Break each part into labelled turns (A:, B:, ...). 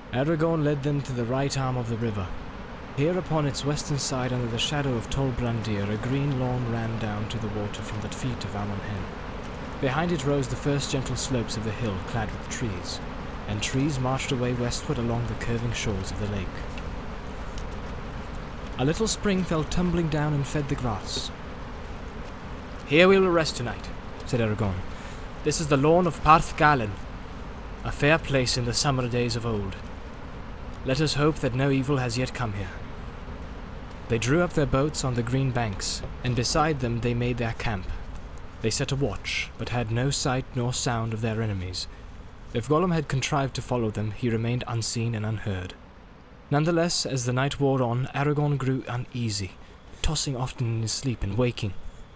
A: Aragorn led them to the right arm of the river. Here upon its western side, under the shadow of Tol Brandir, a green lawn ran down to the water from the feet of Amon Hen. Behind it rose the first gentle slopes of the hill clad with trees, and trees marched away westward along the curving shores of the lake. A little spring fell tumbling down and fed the grass. "Here we will rest tonight," said Aragorn. "This is the lawn of Parth Galen, a fair place in the summer days of old. Let us hope that no evil has yet come here." They drew up their boats on the green banks, and beside them they made their camp. They set a watch, but had no sight nor sound of their enemies. If Gollum had contrived to follow them, he remained unseen and unheard. Nonetheless, as the night wore on, Aragorn grew uneasy, tossing often in his sleep and waking.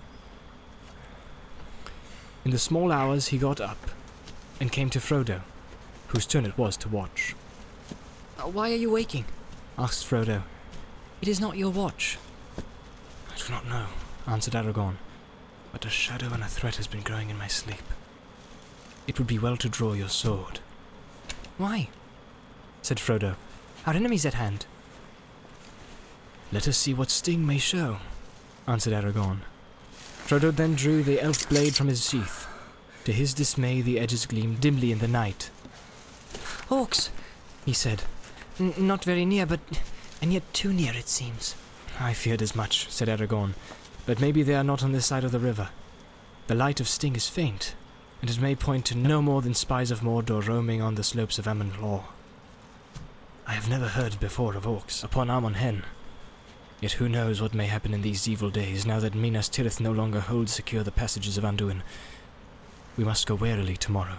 A: In the small hours he got up, and came to Frodo, whose turn it was to watch.
B: "Why are you waking?"
A: asked Frodo.
B: "It is not your watch."
A: "I do not know," answered Aragorn, "but a shadow and a threat has been growing in my sleep. It would be well to draw your sword."
B: "Why?"
A: said Frodo.
B: "Our enemies at hand."
A: "Let us see what sting may show," answered Aragorn. Frodo then drew the elf blade from his sheath. To his dismay, the edges gleamed dimly in the night.
B: "Orcs," he said. "Not very near, and yet too near, it seems."
A: "I feared as much," said Aragorn, "but maybe they are not on this side of the river. The light of Sting is faint, and it may point to no more than spies of Mordor roaming on the slopes of Amon Lor. I have never heard before of orcs upon Amon Hen. Yet who knows what may happen in these evil days, now that Minas Tirith no longer holds secure the passages of Anduin. We must go warily tomorrow."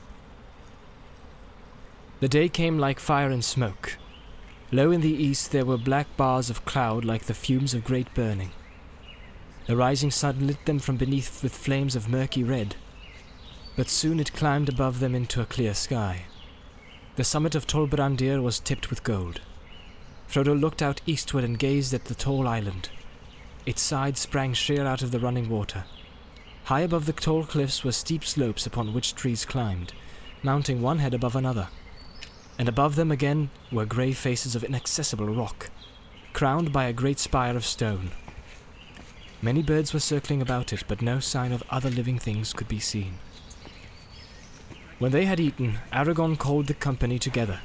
A: The day came like fire and smoke. Low in the east there were black bars of cloud like the fumes of great burning. The rising sun lit them from beneath with flames of murky red, but soon it climbed above them into a clear sky. The summit of Tol Brandir was tipped with gold. Frodo looked out eastward and gazed at the tall island. Its sides sprang sheer out of the running water. High above the tall cliffs were steep slopes upon which trees climbed, mounting one head above another. And above them again were grey faces of inaccessible rock, crowned by a great spire of stone. Many birds were circling about it, but no sign of other living things could be seen. When they had eaten, Aragorn called the company together.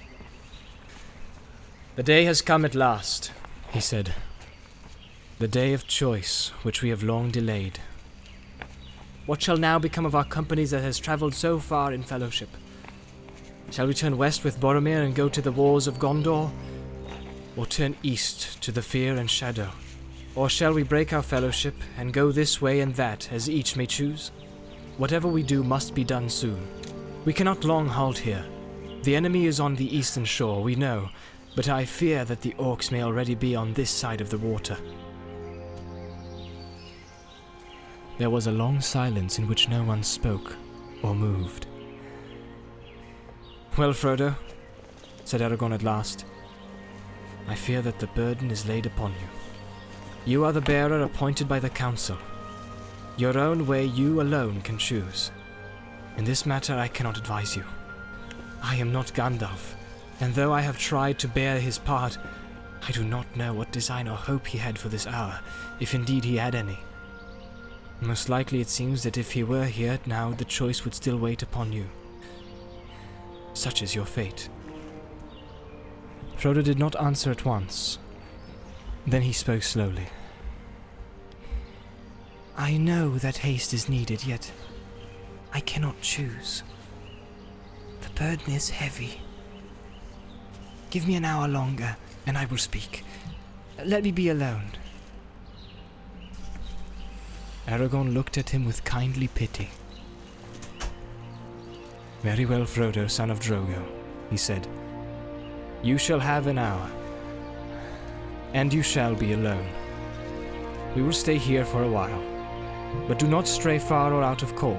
A: "The day has come at last," he said. "The day of choice, which we have long delayed. What shall now become of our company that has travelled so far in fellowship? Shall we turn west with Boromir and go to the wars of Gondor? Or turn east to the fear and shadow? Or shall we break our fellowship and go this way and that, as each may choose? Whatever we do must be done soon. We cannot long halt here. The enemy is on the eastern shore, we know, but I fear that the orcs may already be on this side of the water." There was a long silence in which no one spoke or moved. "Well, Frodo," said Aragorn at last, "I fear that the burden is laid upon you. You are the bearer appointed by the council. Your own way you alone can choose. In this matter I cannot advise you. I am not Gandalf, and though I have tried to bear his part, I do not know what design or hope he had for this hour, if indeed he had any. Most likely it seems that if he were here now, the choice would still wait upon you. Such is your fate." Frodo did not answer at once. Then he spoke slowly.
B: "I know that haste is needed, yet I cannot choose. The burden is heavy. Give me an hour longer, and I will speak. Let me be alone."
A: Aragorn looked at him with kindly pity. "Very well, Frodo, son of Drogo," he said. "You shall have an hour, and you shall be alone. We will stay here for a while, but do not stray far or out of call."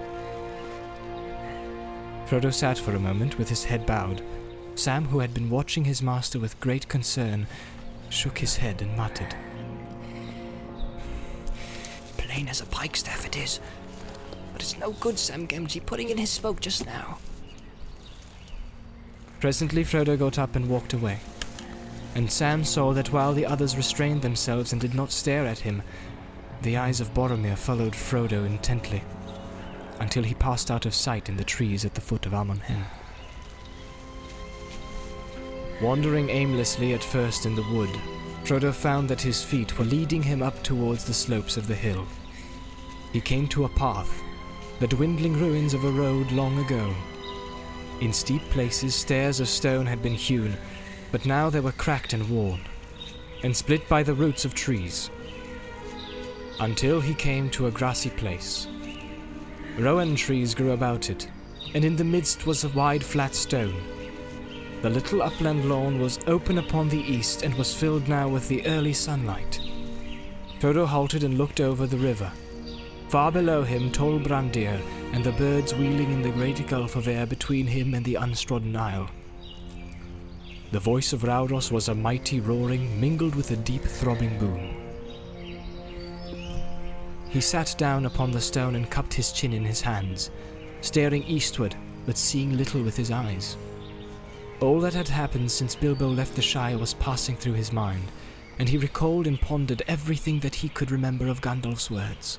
A: Frodo sat for a moment with his head bowed. Sam, who had been watching his master with great concern, shook his head and muttered,
B: "Plain as a pikestaff it is, but it's no good Sam Gamgee putting in his spoke just now."
A: Presently Frodo got up and walked away, and Sam saw that while the others restrained themselves and did not stare at him, the eyes of Boromir followed Frodo intently, until he passed out of sight in the trees at the foot of Amon Hen. Wandering aimlessly at first in the wood, Frodo found that his feet were leading him up towards the slopes of the hill. He came to a path, the dwindling ruins of a road long ago. In steep places, stairs of stone had been hewn, but now they were cracked and worn, and split by the roots of trees, until he came to a grassy place. Rowan trees grew about it, and in the midst was a wide flat stone. The little upland lawn was open upon the east and was filled now with the early sunlight. Frodo halted and looked over the river. Far below him Tol Brandir and the birds wheeling in the great gulf of air between him and the untrodden isle. The voice of Rauros was a mighty roaring mingled with a deep throbbing boom. He sat down upon the stone and cupped his chin in his hands, staring eastward but seeing little with his eyes. All that had happened since Bilbo left the Shire was passing through his mind, and he recalled and pondered everything that he could remember of Gandalf's words.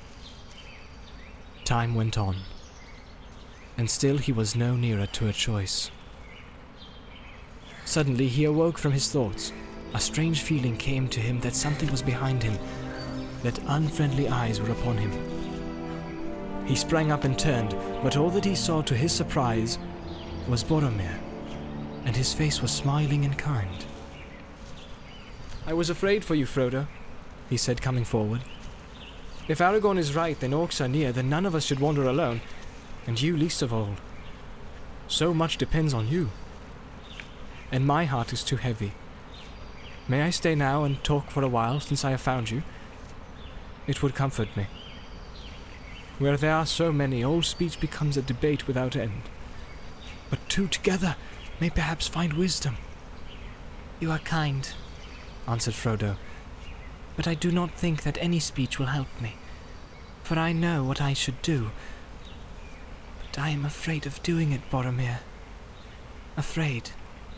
A: Time went on, and still he was no nearer to a choice. Suddenly he awoke from his thoughts. A strange feeling came to him that something was behind him, that unfriendly eyes were upon him. He sprang up and turned, but all that he saw to his surprise was Boromir, and his face was smiling and kind. "I was afraid for you, Frodo," he said, coming forward. "If Aragorn is right, then orcs are near, then none of us should wander alone, and you least of all. So much depends on you, and my heart is too heavy. May I stay now and talk for a while, since I have found you? It would comfort me. Where there are so many, all speech becomes a debate without end. But two together may perhaps find wisdom."
B: "You are kind," answered Frodo, "but I do not think that any speech will help me, for I know what I should do. But I am afraid of doing it, Boromir. Afraid."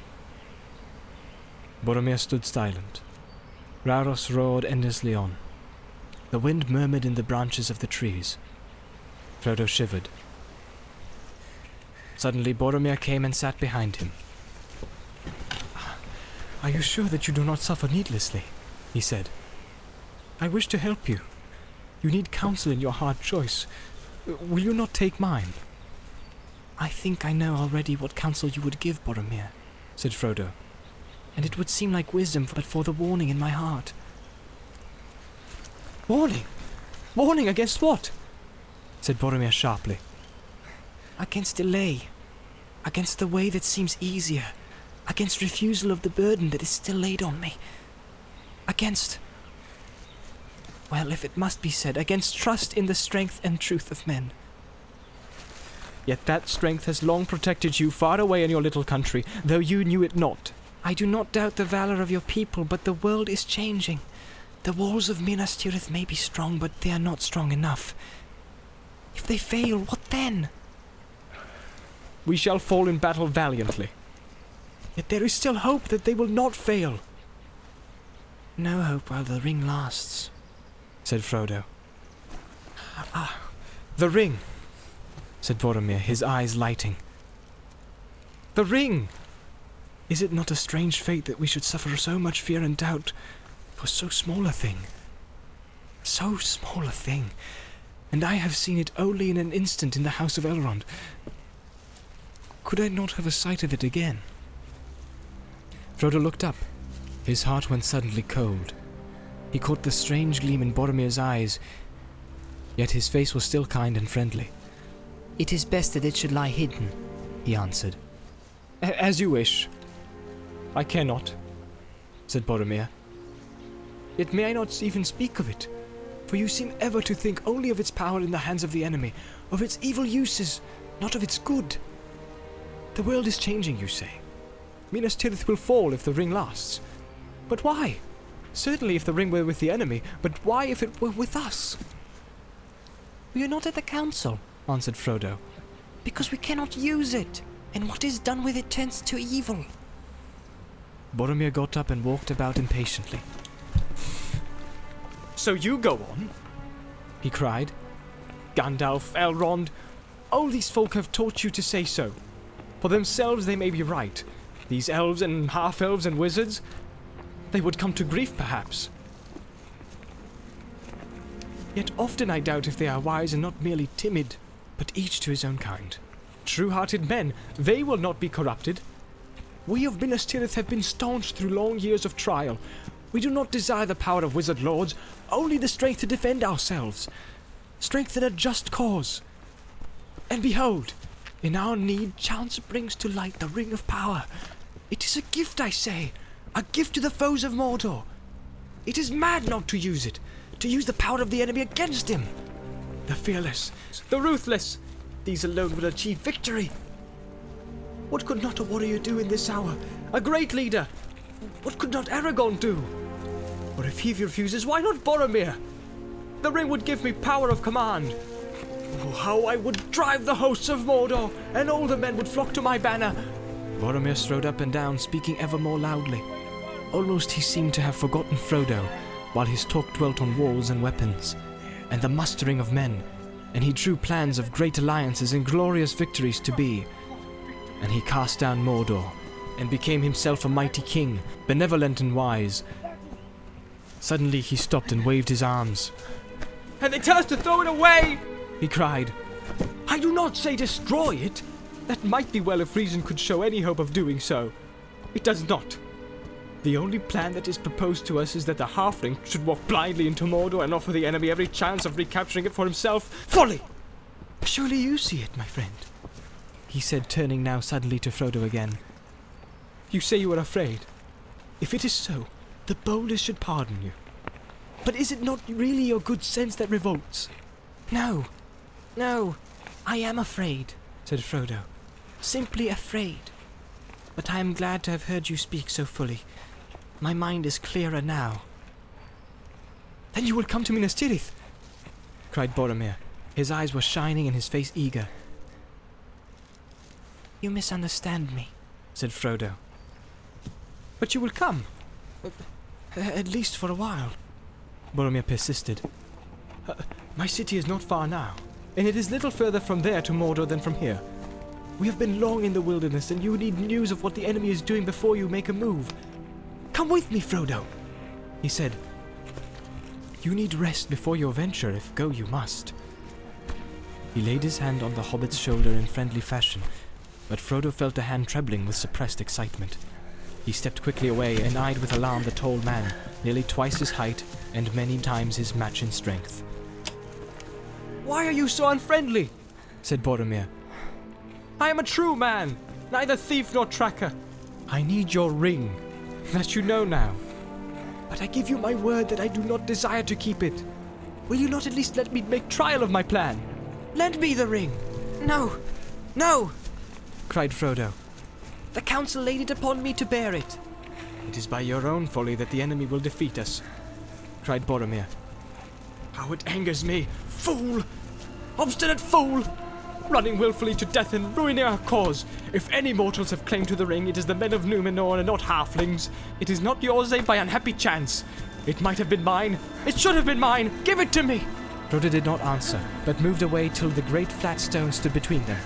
A: Boromir stood silent. Rauros roared endlessly on. The wind murmured in the branches of the trees. Frodo shivered. Suddenly Boromir came and sat behind him. "Are you sure that you do not suffer needlessly?" he said. "I wish to help you. You need counsel in your hard choice. Will you not take mine?"
B: "I think I know already what counsel you would give, Boromir," said Frodo, "and it would seem like wisdom but for the warning in my heart."
A: "Warning? Warning against what?" said Boromir sharply.
B: "Against delay, against the way that seems easier, against refusal of the burden that is still laid on me, against, well, if it must be said, against trust in the strength and truth of men."
A: "Yet that strength has long protected you far away in your little country, though you knew it not."
B: "I do not doubt the valor of your people, but the world is changing. The walls of Minas Tirith may be strong, but they are not strong enough. If they fail, what then?"
A: "We shall fall in battle valiantly. Yet there is still hope that they will not fail."
B: "No hope while the ring lasts,"
A: said Frodo. The ring," said Boromir, his eyes lighting. "The ring! Is it not a strange fate that we should suffer so much fear and doubt for so small a thing? So small a thing, and I have seen it only in an instant in the House of Elrond. Could I not have a sight of it again?" Frodo looked up. His heart went suddenly cold. He caught the strange gleam in Boromir's eyes, yet his face was still kind and friendly.
B: "It is best that it should lie hidden," he answered.
A: "As you wish. I care not," said Boromir. "Yet may I not even speak of it? For you seem ever to think only of its power in the hands of the enemy, of its evil uses, not of its good. The world is changing, you say. Minas Tirith will fall if the ring lasts. But why? Certainly if the ring were with the enemy, but why if it were with us?"
B: "We are not at the council," answered Frodo, "because we cannot use it. and what is done with it turns to evil.
A: Boromir got up and walked about impatiently.
C: So you go on, he cried. Gandalf, Elrond, all these folk have taught you to say so. For themselves they may be right. These elves and half-elves and wizards, they would come to grief perhaps. Yet often I doubt if they are wise and not merely timid, but each to his own kind. True-hearted men, they will not be corrupted. We of Minas Tirith have been staunch through long years of trial. We do not desire the power of wizard lords, only the strength to defend ourselves. Strength in a just cause. And behold, in our need, chance brings to light the Ring of Power. It is a gift, I say, a gift to the foes of Mordor. It is mad not to use it, to use the power of the enemy against him. The fearless, the ruthless, these alone will achieve victory. What could not a warrior do in this hour? A great leader. What could not Aragorn do? Or if he refuses, why not Boromir? The ring would give me power of command. Oh, how I would drive the hosts of Mordor, and all the men would flock to my banner.
A: Boromir strode up and down, speaking ever more loudly. Almost he seemed to have forgotten Frodo, while his talk dwelt on walls and weapons, and the mustering of men, and he drew plans of great alliances and glorious victories to be. And he cast down Mordor, and became himself a mighty king, benevolent and wise. Suddenly he stopped and waved his arms.
C: And they tell us to throw it away, he cried. I do not say destroy it. That might be well if reason could show any hope of doing so. It does not. The only plan that is proposed to us is that the halfling should walk blindly into Mordor and offer the enemy every chance of recapturing it for himself. Folly!
A: Surely you see it, my friend, he said, turning now suddenly to Frodo again.
C: You say you are afraid. If it is so, the boldest should pardon you. But is it not really your good sense that revolts?
B: No, I am afraid, said Frodo. Simply afraid. But I am glad to have heard you speak so fully. My mind is clearer now.
C: Then you will come to Minas Tirith,
A: cried Boromir. His eyes were shining and his face eager.
B: You misunderstand me,
A: said Frodo.
C: But you will come. At least for a while,
A: Boromir persisted.
C: My city is not far now, and it is little further from there to Mordor than from here. We have been long in the wilderness, and you need news of what the enemy is doing before you make a move. Come with me, Frodo, he said.
A: You need rest before your venture, if go you must. He laid his hand on the hobbit's shoulder in friendly fashion, but Frodo felt a hand trembling with suppressed excitement. He stepped quickly away and eyed with alarm the tall man, nearly twice his height and many times his match in strength.
C: Why are you so unfriendly?
A: Said Boromir.
C: I am a true man, neither thief nor tracker. I need your ring, that you know now. But I give you my word that I do not desire to keep it. Will you not at least let me make trial of my plan? Lend me the ring.
B: No,
C: cried Frodo.
B: The council laid it upon me to bear it.
C: It is by your own folly that the enemy will defeat us, cried Boromir. How it angers me! Fool! Obstinate fool! Running willfully to death and ruining our cause. If any mortals have claim to the ring, it is the men of Númenor and not halflings. It is not yours save by unhappy chance. It might have been mine. It should have been mine. Give it to me!
A: Frodo did not answer, but moved away till the great flat stone stood between them.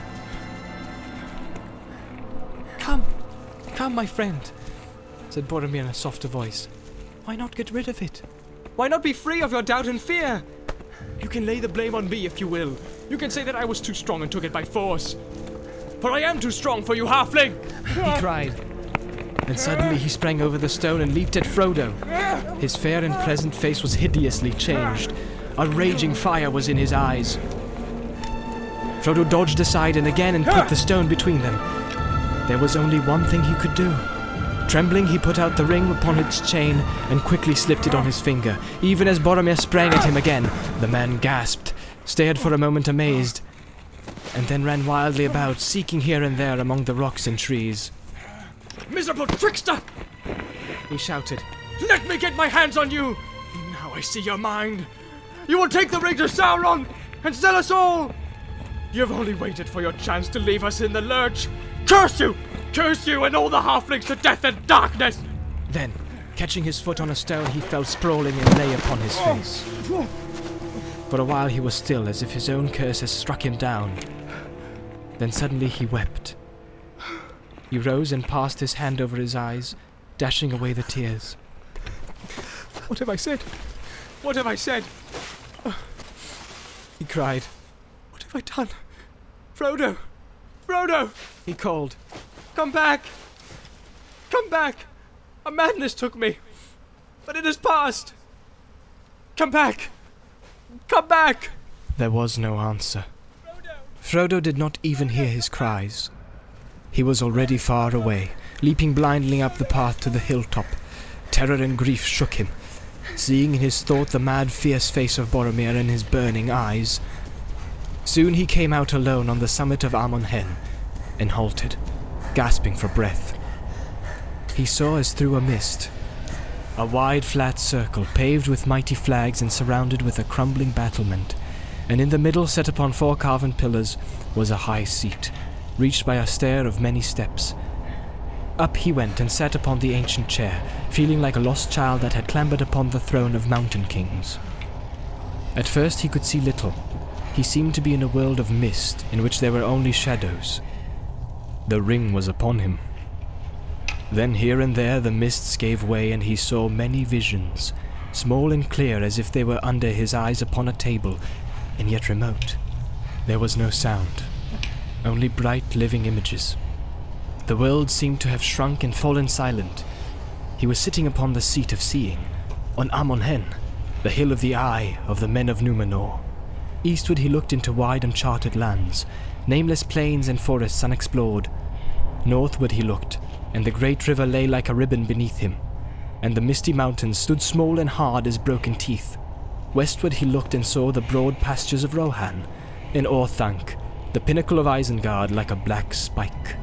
C: Come, my friend, said Boromir in a softer voice. Why not get rid of it? Why not be free of your doubt and fear? You can lay the blame on me if you will. You can say that I was too strong and took it by force. For I am too strong for you, halfling!
A: He cried. And suddenly he sprang over the stone and leaped at Frodo. His fair and pleasant face was hideously changed. A raging fire was in his eyes. Frodo dodged aside and put the stone between them. There was only one thing he could do. Trembling, he put out the ring upon its chain and quickly slipped it on his finger. Even as Boromir sprang at him again, the man gasped, stared for a moment amazed, and then ran wildly about, seeking here and there among the rocks and trees.
C: Miserable trickster! He shouted. Let me get my hands on you! Now I see your mind. You will take the ring to Sauron and sell us all! You've only waited for your chance to leave us in the lurch! Curse you! Curse you and all the halflings to death and darkness!
A: Then, catching his foot on a stone, he fell sprawling and lay upon his face. For a while he was still, as if his own curse had struck him down. Then suddenly he wept. He rose and passed his hand over his eyes, dashing away the tears.
C: What have I said? What have I said?
A: He cried.
C: What have I done? Frodo! Frodo!
A: He called.
C: Come back! Come back! A madness took me, but it has passed! Come back! Come back!
A: There was no answer. Frodo did not even hear his cries. He was already far away, leaping blindly up the path to the hilltop. Terror and grief shook him, seeing in his thought the mad, fierce face of Boromir and his burning eyes. Soon he came out alone on the summit of Amon Hen, and halted, gasping for breath. He saw as through a mist, a wide flat circle paved with mighty flags and surrounded with a crumbling battlement, and in the middle, set upon 4 carven pillars, was a high seat, reached by a stair of many steps. Up he went and sat upon the ancient chair, feeling like a lost child that had clambered upon the throne of mountain kings. At first he could see little. He seemed to be in a world of mist in which there were only shadows. The ring was upon him. Then here and there the mists gave way and he saw many visions, small and clear as if they were under his eyes upon a table, and yet remote. There was no sound, only bright living images. The world seemed to have shrunk and fallen silent. He was sitting upon the seat of seeing, on Amon Hen, the hill of the eye of the men of Númenor. Eastward he looked into wide uncharted lands, nameless plains and forests unexplored. Northward he looked, and the great river lay like a ribbon beneath him, and the misty mountains stood small and hard as broken teeth. Westward he looked and saw the broad pastures of Rohan, and Orthanc, the pinnacle of Isengard, like a black spike.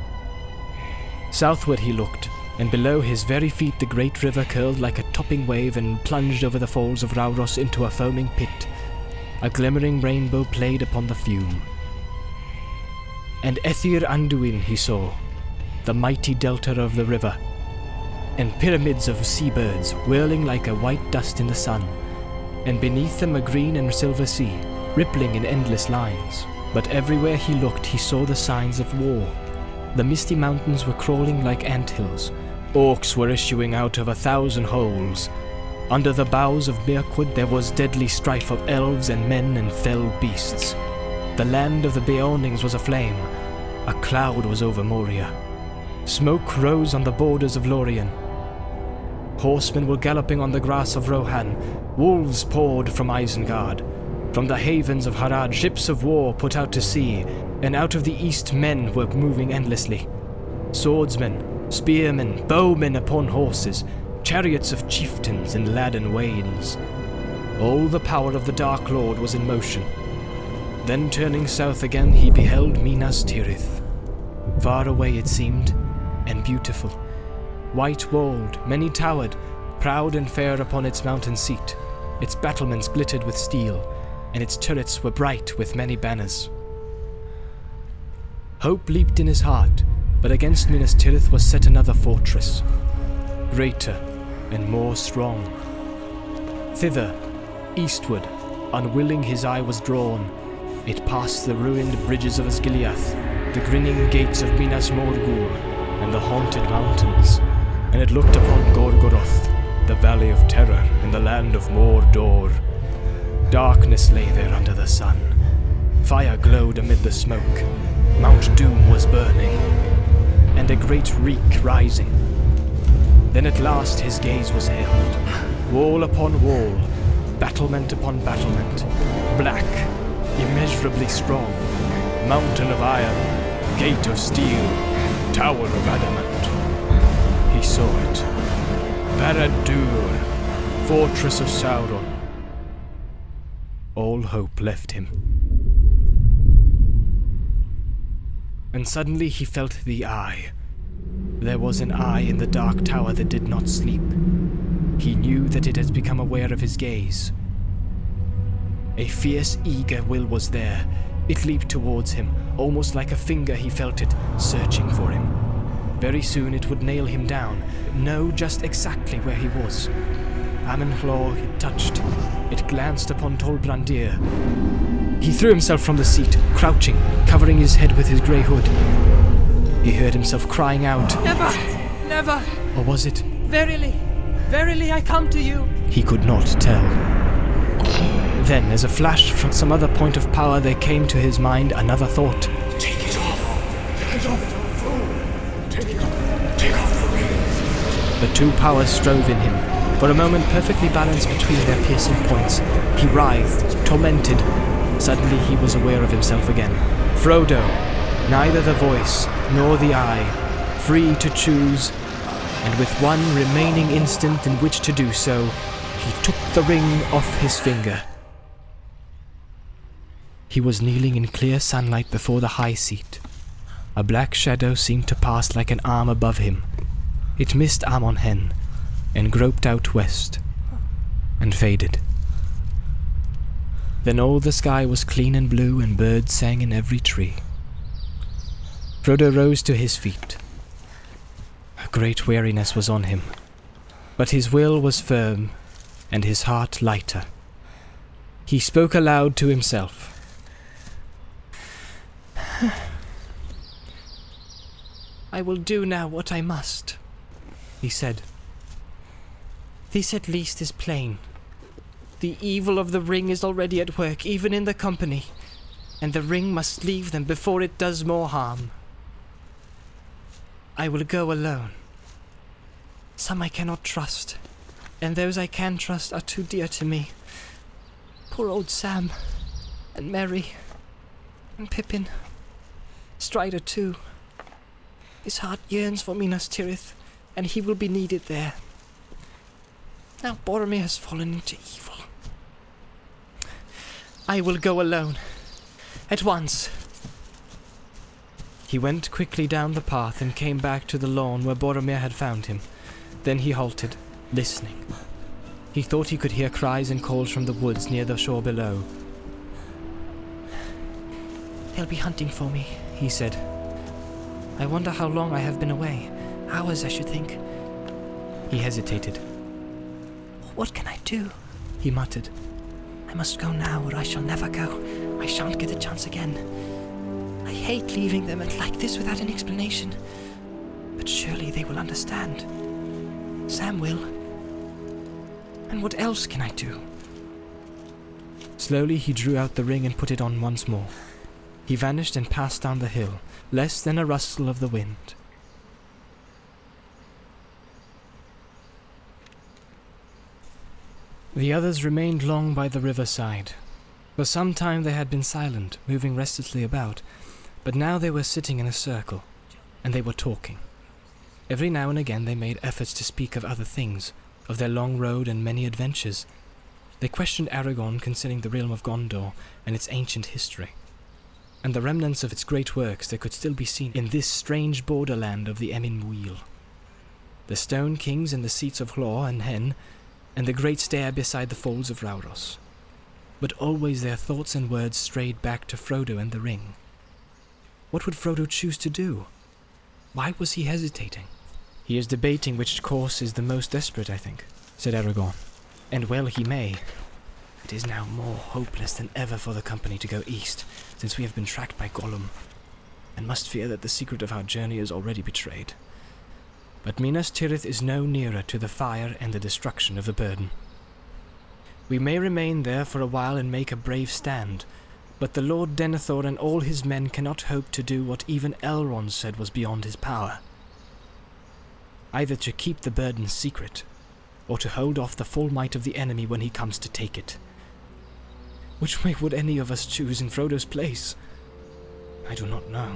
A: Southward he looked, and below his very feet the great river curled like a topping wave and plunged over the falls of Rauros into a foaming pit. A glimmering rainbow played upon the fume. And Ethir Anduin he saw, the mighty delta of the river, and pyramids of seabirds whirling like a white dust in the sun, and beneath them a green and silver sea, rippling in endless lines. But everywhere he looked he saw the signs of war. The misty mountains were crawling like anthills. Orcs were issuing out of 1,000 holes. Under the boughs of Mirkwood there was deadly strife of elves and men and fell beasts. The land of the Beornings was aflame. A cloud was over Moria. Smoke rose on the borders of Lorien. Horsemen were galloping on the grass of Rohan. Wolves poured from Isengard. From the havens of Harad, ships of war put out to sea, and out of the east men were moving endlessly. Swordsmen, spearmen, bowmen upon horses, chariots of chieftains and laden wains. All the power of the Dark Lord was in motion. Then turning south again, he beheld Minas Tirith. Far away it seemed, and beautiful. White-walled, many-towered, proud and fair upon its mountain seat. Its battlements glittered with steel, and its turrets were bright with many banners. Hope leaped in his heart, but against Minas Tirith was set another fortress, greater and more strong. Thither, eastward, unwilling his eye was drawn. It passed the ruined bridges of Osgiliath, the grinning gates of Minas Morgul, and the haunted mountains, and it looked upon Gorgoroth, the Valley of Terror in the land of Mordor. Darkness lay there under the sun. Fire glowed amid the smoke. Mount Doom was burning, and a great reek rising. Then at last his gaze was held. Wall upon wall, battlement upon battlement, black, immeasurably strong, mountain of iron, gate of steel, tower of adamant. He saw it. Barad-dûr, fortress of Sauron. All hope left him. And suddenly he felt the eye. There was an eye in the dark tower that did not sleep. He knew that it had become aware of his gaze. A fierce, eager will was there, It leaped towards him, almost like a finger he felt it, searching for him. Very soon it would nail him down, know just exactly where he was. Amen-Hlor it touched. It glanced upon Tolbrandir. He threw himself from the seat, crouching, covering his head with his grey hood. He heard himself crying out,
C: Never! Never!
A: Or was it?
C: Verily! Verily I come to you!
A: He could not tell. Then, as a flash from some other point of power, there came to his mind another thought.
D: Take it off! Take it off! Take off the ring!
A: The two powers strove in him. For a moment, perfectly balanced between their piercing points, he writhed, tormented. Suddenly he was aware of himself again. Frodo, neither the voice nor the eye, free to choose, and with one remaining instant in which to do so, he took the ring off his finger. He was kneeling in clear sunlight before the high seat. A black shadow seemed to pass like an arm above him. It missed Amon Hen, and groped out west, and faded. Then all the sky was clean and blue, and birds sang in every tree. Frodo rose to his feet. A great weariness was on him, but his will was firm, and his heart lighter. He spoke aloud to himself.
B: I will do now what I must, he said. This at least is plain. The evil of the ring is already at work, even in the company, and the ring must leave them before it does more harm. I will go alone. Some I cannot trust, and those I can trust are too dear to me. Poor old Sam, and Merry, and Pippin, Strider too. His heart yearns for Minas Tirith, and he will be needed there. Now Boromir has fallen into evil. I will go alone. At once.
A: He went quickly down the path and came back to the lawn where Boromir had found him. Then he halted, listening. He thought he could hear cries and calls from the woods near the shore below.
B: They'll be hunting for me, he said. I wonder how long I have been away. Hours, I should think.
A: He hesitated.
B: What can I do? He muttered. I must go now, or I shall never go. I shan't get the chance again. I hate leaving them like this without an explanation. But surely they will understand. Sam will. And what else can I do?
A: Slowly he drew out the ring and put it on once more. He vanished and passed down the hill, less than a rustle of the wind. The others remained long by the riverside. For some time they had been silent, moving restlessly about, but now they were sitting in a circle, and they were talking. Every now and again they made efforts to speak of other things, of their long road and many adventures. They questioned Aragorn concerning the realm of Gondor and its ancient history, and the remnants of its great works that could still be seen in this strange borderland of the Emyn Muil. The stone kings and the seats of Hlor and Hen, and the great stair beside the falls of Rauros. But always their thoughts and words strayed back to Frodo and the ring. What would Frodo choose to do? Why was he hesitating? He is debating which course is the most desperate, I think, said Aragorn. And well he may. It is now more hopeless than ever for the company to go east, since we have been tracked by Gollum, and must fear that the secret of our journey is already betrayed. But Minas Tirith is no nearer to the fire and the destruction of the burden. We may remain there for a while and make a brave stand, but the Lord Denethor and all his men cannot hope to do what even Elrond said was beyond his power. Either to keep the burden secret, or to hold off the full might of the enemy when he comes to take it. Which way would any of us choose in Frodo's place? I do not know.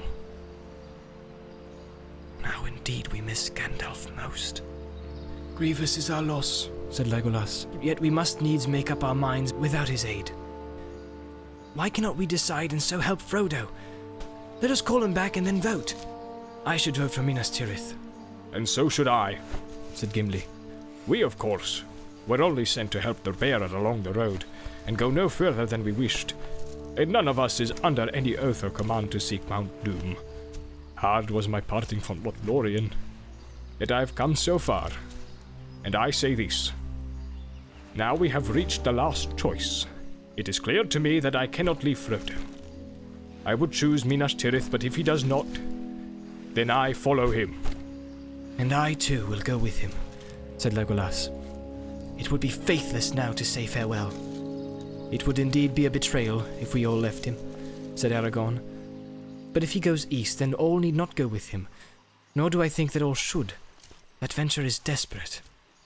A: Now indeed we miss Gandalf most. Grievous is our loss, said Legolas, yet we must needs make up our minds without his aid. Why cannot we decide and so help Frodo? Let us call him back and then vote. I should vote for Minas Tirith.
E: And so should I, said Gimli. We, of course, were only sent to help the bearer along the road, and go no further than we wished. and none of us is under any oath or command to seek Mount Doom. Hard was my parting from Lothlorien, yet I have come so far, and I say this. Now we have reached the last choice. It is clear to me that I cannot leave Frodo. I would choose Minas Tirith, but if he does not, then I follow him.
B: And I too will go with him, said Legolas. It would be faithless now to say farewell.
A: It would indeed be a betrayal if we all left him, said Aragorn. But if he goes east, then all need not go with him. Nor do I think that all should. That venture is desperate.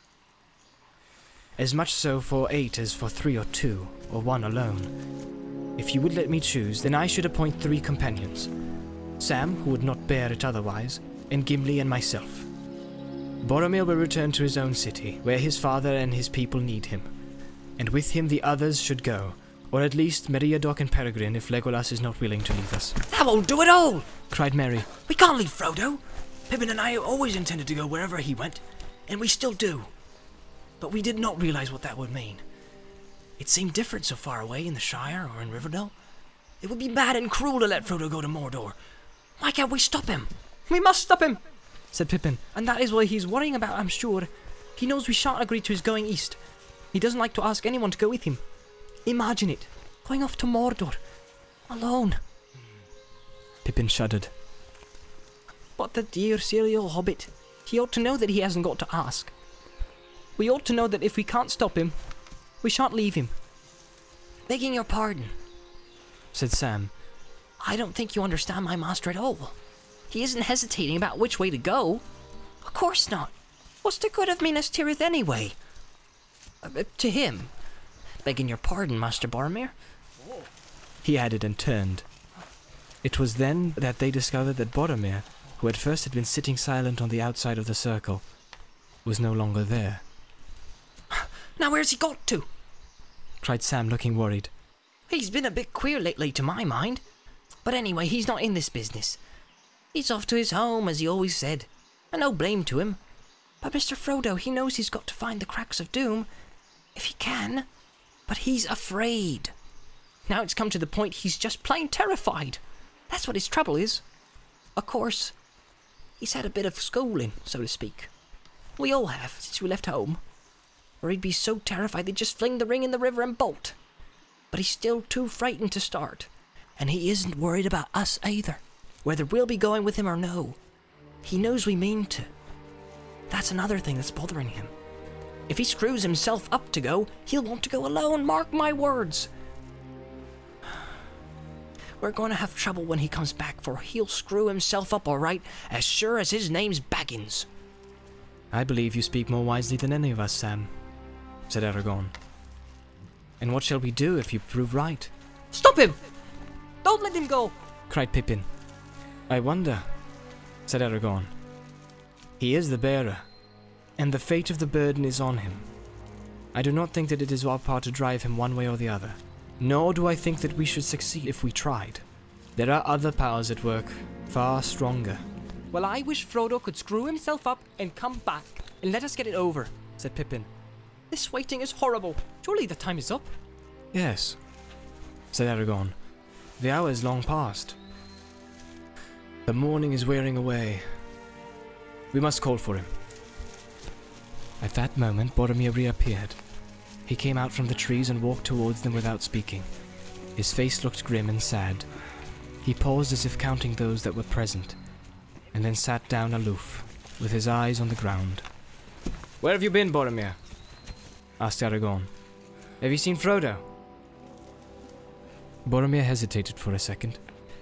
A: As much so for 8 as for 3 or 2, or 1 alone. If you would let me choose, then I should appoint 3 companions. Sam, who would not bear it otherwise, and Gimli and myself. Boromir will return to his own city, where his father and his people need him. And with him the others should go, or at least Meriadoc and Peregrine if Legolas is not willing to leave us.
B: That won't do at all,
A: cried Merry.
B: We can't leave Frodo. Pippin and I always intended to go wherever he went, and we still do. But we did not realize what that would mean. It seemed different so far away in the Shire or in Rivendell. It would be bad and cruel to let Frodo go to Mordor. Why can't we stop him?
A: We must stop him, said Pippin, and that is what he's worrying about, I'm sure. He knows we shan't agree to his going east. He doesn't like to ask anyone to go with him. Imagine it, going off to Mordor, alone. Pippin shuddered. But the dear silly old hobbit, he ought to know that he hasn't got to ask. We ought to know that if we can't stop him, we shan't leave him.
B: Begging your pardon,
A: said Sam.
B: I don't think you understand my master at all. He isn't hesitating about which way to go. Of course not. What's the good of Minas Tirith anyway? To him. Begging your pardon, Master Boromir,
A: he added and turned. It was then that they discovered that Boromir, who at first had been sitting silent on the outside of the circle, was no longer there.
B: Now where's he got to?
A: Cried Sam, looking worried.
B: He's been a bit queer lately to my mind. But anyway, he's not in this business. He's off to his home, as he always said, and no blame to him. But Mr. Frodo, he knows he's got to find the cracks of Doom, if he can, but he's afraid. Now it's come to the point he's just plain terrified. That's what his trouble is. Of course, he's had a bit of schooling, so to speak. We all have, since we left home. Or he'd be so terrified they'd just fling the ring in the river and bolt. But he's still too frightened to start. And he isn't worried about us either, whether we'll be going with him or no. He knows we mean to. That's another thing that's bothering him. If he screws himself up to go, he'll want to go alone, mark my words. We're going to have trouble when he comes back, for he'll screw himself up all right, as sure as his name's Baggins.
A: I believe you speak more wisely than any of us, Sam, said Aragorn. And what shall we do if you prove right?
B: Stop him! Don't let him go!
A: Cried Pippin. I wonder, said Aragorn. He is the bearer, and the fate of the burden is on him. I do not think that it is our part to drive him one way or the other, nor do I think that we should succeed if we tried. There are other powers at work, far stronger.
C: Well, I wish Frodo could screw himself up and come back, and let us get it over, said Pippin. This waiting is horrible. Surely the time is up.
A: Yes, said Aragorn. The hour is long past. The morning is wearing away. We must call for him. At that moment, Boromir reappeared. He came out from the trees and walked towards them without speaking. His face looked grim and sad. He paused as if counting those that were present, and then sat down aloof, with his eyes on the ground. Where have you been, Boromir? Asked Aragorn. Have you seen Frodo? Boromir hesitated for a second.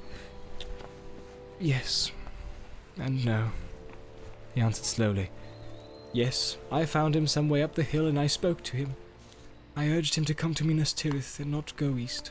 A: Yes, and no, he answered slowly. Yes, I found him some way up the hill and I spoke to him. I urged him to come to Minas Tirith and not go east.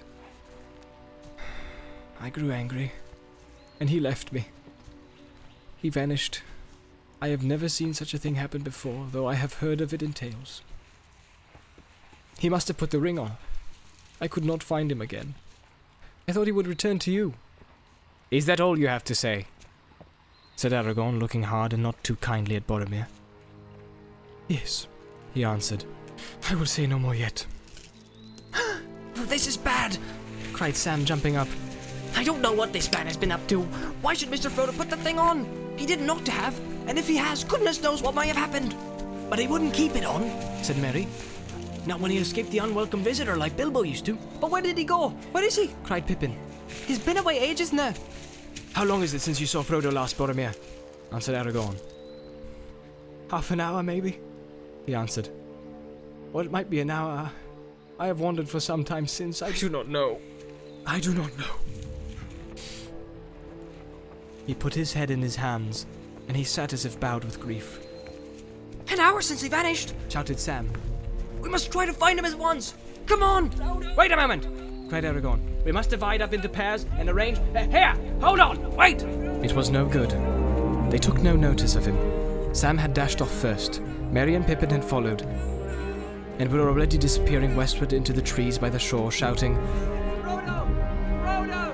A: I grew angry, and he left me. He vanished. I have never seen such a thing happen before, though I have heard of it in tales. He must have put the ring on. I could not find him again. I thought he would return to you. Is that all you have to say? Said Aragorn, looking hard and not too kindly at Boromir. Yes, he answered. I will say no more yet.
B: This is bad,
A: cried Sam, jumping up.
B: I don't know what this man has been up to. Why should Mr. Frodo put the thing on? He didn't ought to have, and if he has, goodness knows what might have happened. But he wouldn't keep it on, said Merry. Not when he escaped the unwelcome visitor like Bilbo used to. But where did he go? Where is he?
A: Cried Pippin.
B: He's been away ages now.
A: How long is it since you saw Frodo last, Boromir? Answered Aragorn.
C: Half an hour, maybe,
A: he answered.
C: or it might be an hour. I have wandered for some time since. I do not know. I do not know.
A: He put his head in his hands, and he sat as if bowed with grief.
B: An hour since he vanished,
A: Shouted Sam.
B: We must try to find him at once. Come on.
A: Wait a moment, cried Aragorn. We must divide up into pairs and arrange... Here! Hold on! Wait! It was no good. They took no notice of him. Sam had dashed off first. Merry and Pippin had followed, and were already disappearing westward into the trees by the shore, shouting, Frodo! Frodo!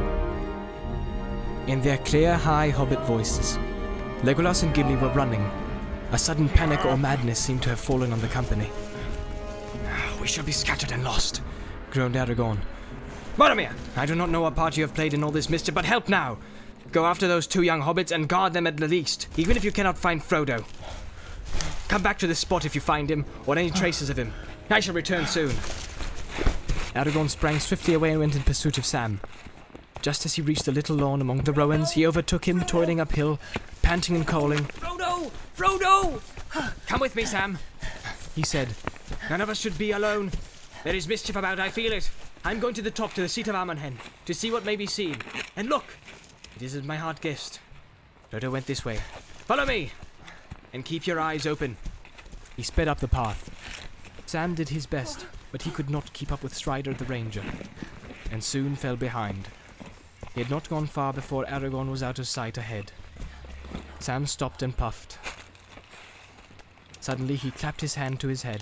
A: In their clear, high hobbit voices. Legolas and Gimli were running. A sudden panic or madness seemed to have fallen on the company. We shall be scattered and lost, groaned Aragorn. Boromir, I do not know what part you have played in all this mischief, but help now. Go after those two young hobbits and guard them at the least, even if you cannot find Frodo. Come back to this spot if you find him, or any traces of him. I shall return soon. Aragorn sprang swiftly away and went in pursuit of Sam. Just as he reached the little lawn among the rowans, he overtook him, toiling uphill, panting and calling, Frodo! Frodo! Come with me, Sam, he said. None of us should be alone. There is mischief about, I feel it. I'm going to the top, to the seat of Amonhen, to see what may be seen. And look! It is as my heart guessed. Frodo went this way. Follow me! And keep your eyes open. He sped up the path. Sam did his best, but he could not keep up with Strider the Ranger, and soon fell behind. He had not gone far before Aragorn was out of sight ahead. Sam stopped and puffed. Suddenly he clapped his hand to his head.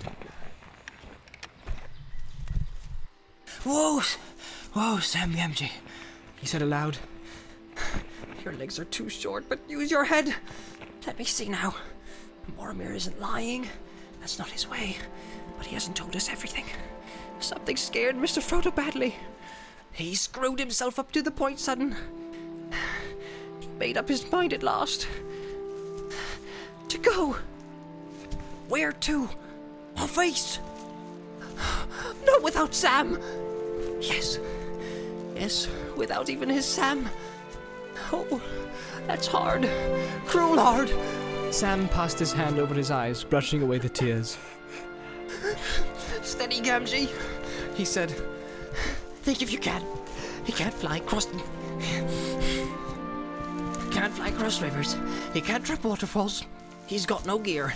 B: Whoa, Sam Gamgee,
A: He said aloud.
B: your legs are too short, but use your head. Let me see now. Boromir isn't lying. That's not his way. But he hasn't told us everything. Something scared Mr. Frodo badly. He screwed himself up to the point sudden. He made up his mind at last. To go. Where to? Off east. Not without Sam. Yes, without even his Sam. Oh, that's hard. Cruel hard.
A: Sam passed his hand over his eyes, brushing away the tears.
B: Steady, Gamgee, he said. Think if you can. He can't fly across... Can't fly across rivers. He can't trip waterfalls. He's got no gear.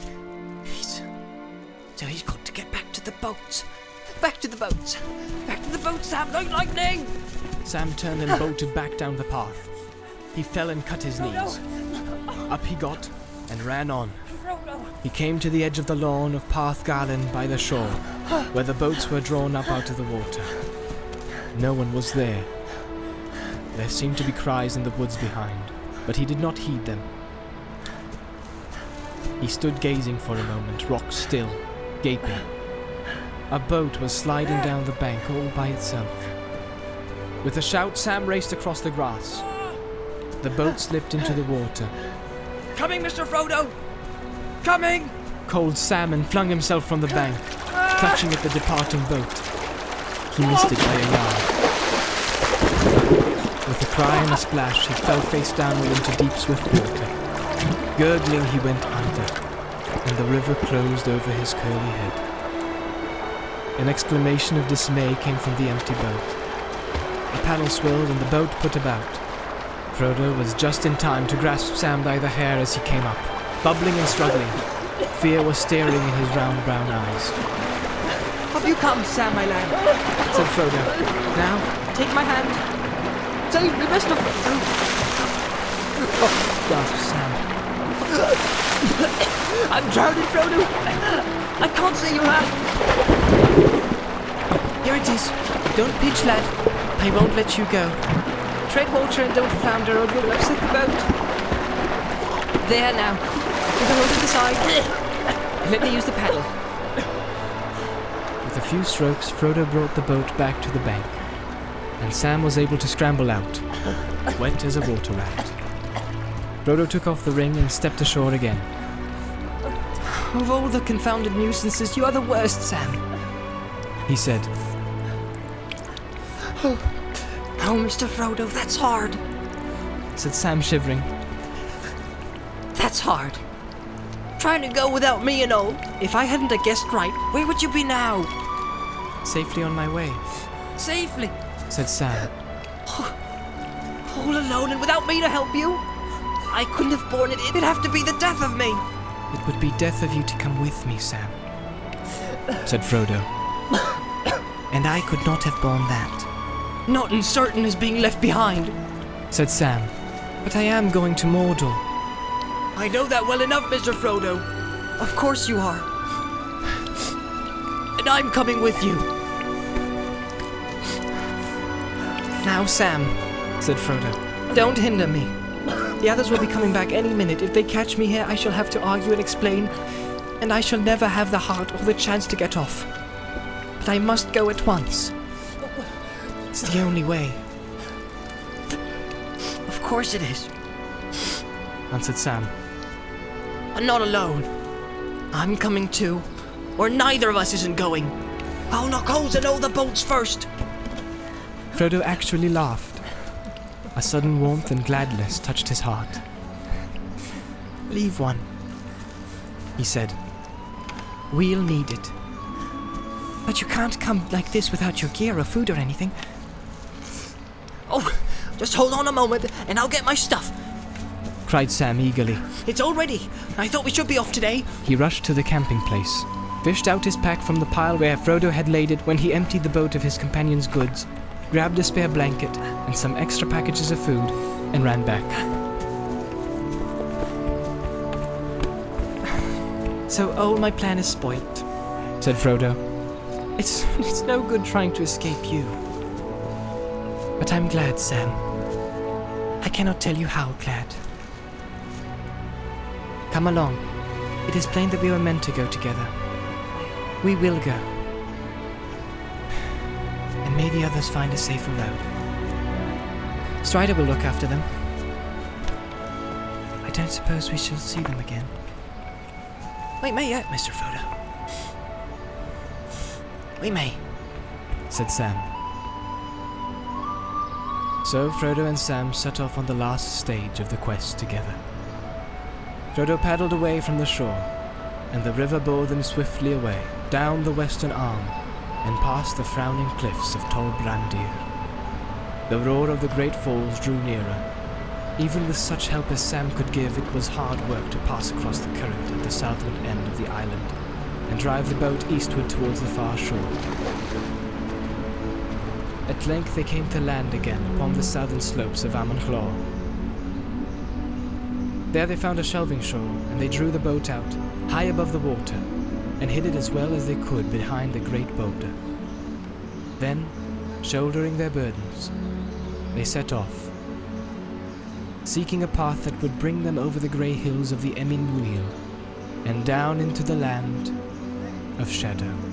B: So he's got to get back to the boats. Back to the boats. Back to the boats, Sam, like lightning!
A: Sam turned and bolted back down the path. He fell and cut his knees. Up he got and ran on. He came to the edge of the lawn of Parth Galen by the shore, where the boats were drawn up out of the water. No one was there. There seemed to be cries in the woods behind, but he did not heed them. He stood gazing for a moment, rock still, gaping. A boat was sliding down the bank all by itself. With a shout, Sam raced across the grass. The boat slipped into the water.
B: Coming, Mr. Frodo! Coming!
A: Called Sam and flung himself from the bank, clutching at the departing boat. He missed it by a yard. With a cry and a splash, he fell face downward into deep, swift water. Gurgling, he went under, and the river closed over his curly head. An exclamation of dismay came from the empty boat. A paddle swirled and the boat put about. Frodo was just in time to grasp Sam by the hair as he came up, bubbling and struggling. Fear was staring in his round brown eyes.
B: Have you come, Sam, my lad?
A: Said Frodo.
B: Now, take my hand. Save me, Mr. Frodo.
A: Oh, gasped Sam.
B: I'm drowning, Frodo. I can't see your hand. Here it is. Don't pitch, lad. I won't let you go. Tread water and don't flounder or you'll upset the boat. There now. With the rope to the side. Let me use the paddle.
A: With a few strokes, Frodo brought the boat back to the bank. and Sam was able to scramble out, wet as a water rat. Frodo took off the ring and stepped ashore again.
B: Of all the confounded nuisances, you are the worst, Sam,
A: he said.
B: Oh, Mr. Frodo, that's hard.
A: Said Sam, shivering.
B: That's hard. Trying to go without me and all. If I hadn't a guessed right, where would you be now?
A: Safely on my way,
B: Safely.
A: said Sam.
B: All alone and without me to help you? I couldn't have borne it. It'd have to be the death of me.
A: It would be death of you to come with me, Sam, said Frodo.
B: And I could not have borne that. Not as certain as being left behind,
A: said Sam. But I am going to Mordor.
B: I know that well enough, Mr. Frodo. Of course you are. And I'm coming with you.
A: Now, Sam, said Frodo, don't hinder me. The others will be coming back any minute. If they catch me here, I shall have to argue and explain, and I shall never have the heart or the chance to get off. But I must go at once. It's the only way.
B: Of course it is.
A: Answered Sam.
B: I'm not alone. I'm coming too. Or neither of us isn't going. I'll knock holes in all the boats first.
A: Frodo actually laughed. A sudden warmth and gladness touched his heart. Leave one, he said. We'll need it. But you can't come like this without your gear or food or anything.
B: Oh, just hold on a moment and I'll get my stuff,
A: cried Sam eagerly.
B: It's all ready. I thought we should be off today.
A: He rushed to the camping place, fished out his pack from the pile where Frodo had laid it when he emptied the boat of his companion's goods, grabbed a spare blanket and some extra packages of food, and ran back. So all my plan is spoilt, said Frodo. It's no good trying to escape you. But I'm glad, Sam. I cannot tell you how glad. Come along. It is plain that we were meant to go together. We will go. And may the others find a safer road. Strider will look after them. I don't suppose we shall see them again.
B: We may yet, Mr. Frodo. We may,
A: said Sam. So Frodo and Sam set off on the last stage of the quest together. Frodo paddled away from the shore, and the river bore them swiftly away, down the western arm, and past the frowning cliffs of Tol Brandir. The roar of the great falls drew nearer. Even with such help as Sam could give, it was hard work to pass across the current at the southward end of the island, and drive the boat eastward towards the far shore. At length they came to land again upon the southern slopes of Amon Chlor. There they found a shelving shore, and they drew the boat out, high above the water, and hid it as well as they could behind the great boulder. Then, shouldering their burdens, they set off, seeking a path that would bring them over the grey hills of the Emyn Muil and down into the land of shadow.